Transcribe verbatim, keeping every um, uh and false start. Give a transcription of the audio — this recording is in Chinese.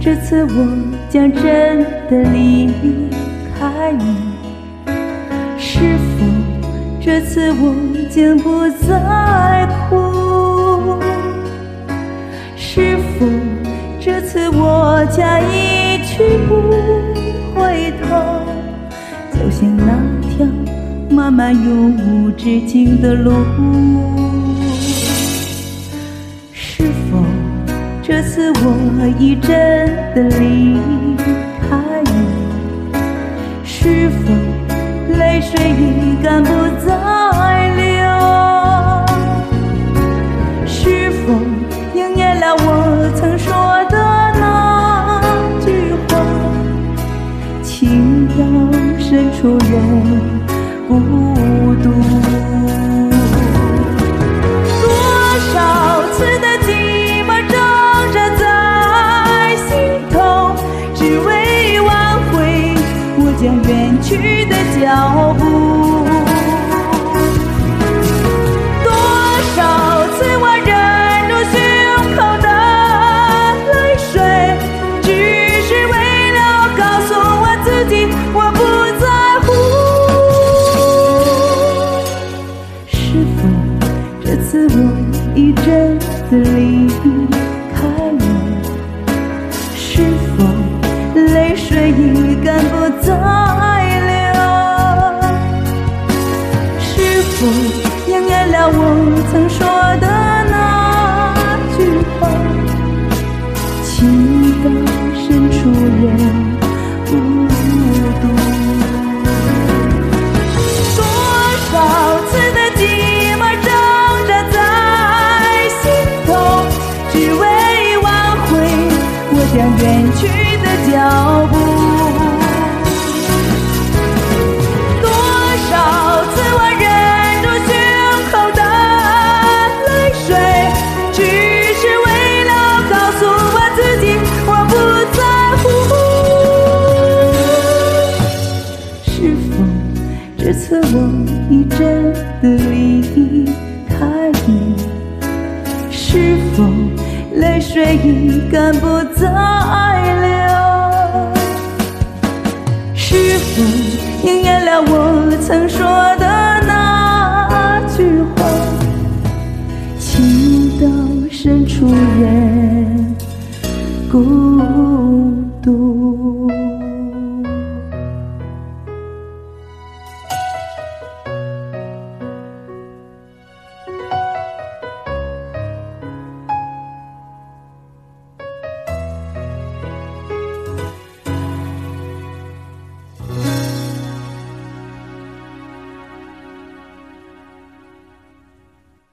这次我将真的离开你，是否这次我将不再哭？是否这次我将一去不回头，走向那条漫漫永无止境的路？是否这次我已真的离开你？是否泪水已干不再流？是否应验了我曾说的那句话，情到深处人孤独？多少次的寂寞挣扎在心头，只为挽回我将远去的脚步。多少次我忍住胸口的泪水，只是为了告诉我自己我不在乎。是否这次我已真的离开你？是否泪水已干不再流？是否应验了我曾说的那句话，情到深处人孤独？多少次的寂寞挣扎在心头，只为挽回我将远去的脚步。多少次我忍住胸口的泪水，只是为了告诉我自己我不在乎。是否这次我已真的离开你？是否泪水已干不再流？是否应验了我曾说的那句话，情到深处人孤独？